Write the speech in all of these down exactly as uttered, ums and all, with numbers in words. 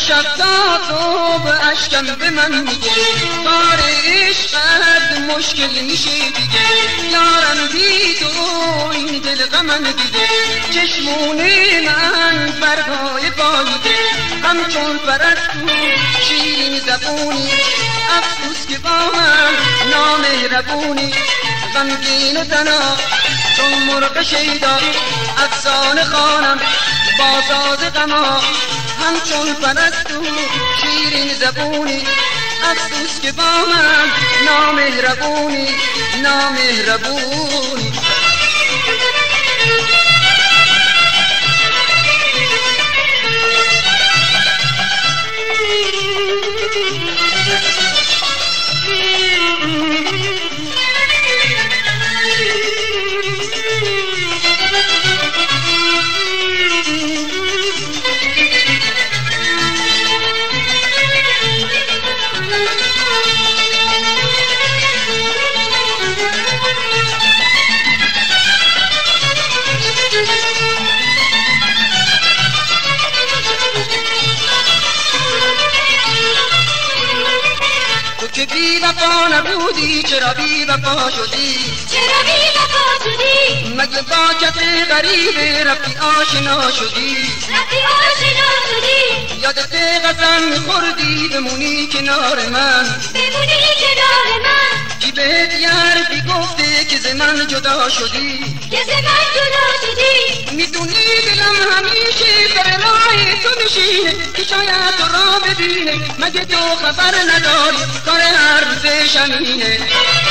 شب تا صبح اشکم به من میگه کار عشقت مشکل میشه دیگه یارم بی تو این دل غمم دیده چشمون من برگای بایده همچون پرستو شیرین زبونی افسوس که با من نامهربونی غمگین و تنها چون مرغ شیدا افسانه خوانم با ساز غما همچون پرستو شیرین زبونی افسوس که با من نامهربونی نامهربونی که بی وفا نبودی چرا بی وفا شدی چرا بی وفا شدی مگه با کسی غریب رفتی آشنا شدی رفتی آشنا شدی یادت قسم میخوردی بمونی کنار من بمونی کنار من کی بهت یه حرفی گفته که ز من جدا شدی که ز من جدا شدی میدونی دلم همیشه در راه تو میشینه که شاید تو را ببینه مگه تو خبر نداری کار هر روز شمینه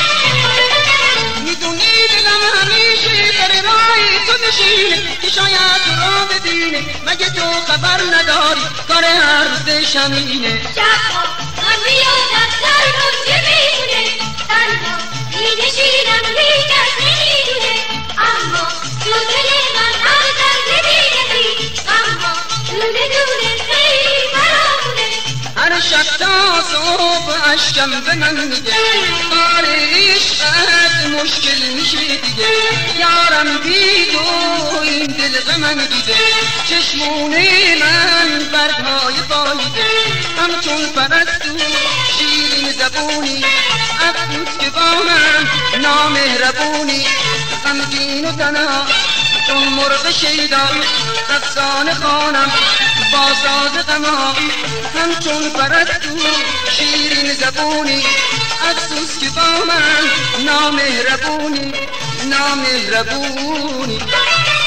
میدونی دلم همیشه در راه تو میشینه که شاید تو را ببینه مگه تو خبر نداری کار هر روز شمینه شبها من میادم سر گنجه میدونه تنها مینشینم بی کس نمیدونه اما تو دل من هر زنده بینمی اما دونه دونه خیلی برامونه هر شب تا صبح اشکم به من میگه کار عشقت مشکل میشه دیگه یارم بی تو این دل غمم دیده چشمون من برگهای بایده همچون پرستو شیرین زبونی افسوس که با من نامهربونی غمگین و تنها چون مرغ شیدا افسانه خوانم با ساز غما همچون پرستو شیرین زبونی افسوس که با من نامهربونی نامهربونی